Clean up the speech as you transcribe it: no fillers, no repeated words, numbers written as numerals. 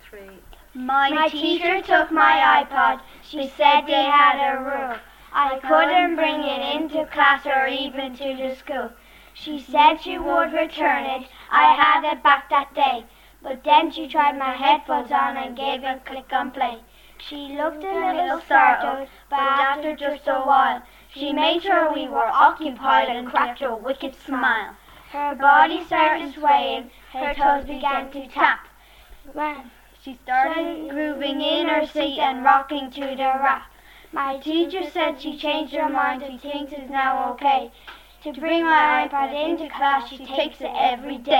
3. My teacher took my iPod. She said they had a rule. I couldn't bring it into class or even to the school. She said she would return it. I had it back that day. But then she tried my headphones on and gave a click on play. She looked a little startled, but after just a while, she made sure we were occupied and cracked a wicked smile. Her body started swaying, her toes began to tap. She started grooving in her seat and rocking to the rap. My teacher said she changed her mind and thinks it's now okay to bring my iPod into class. She takes it every day.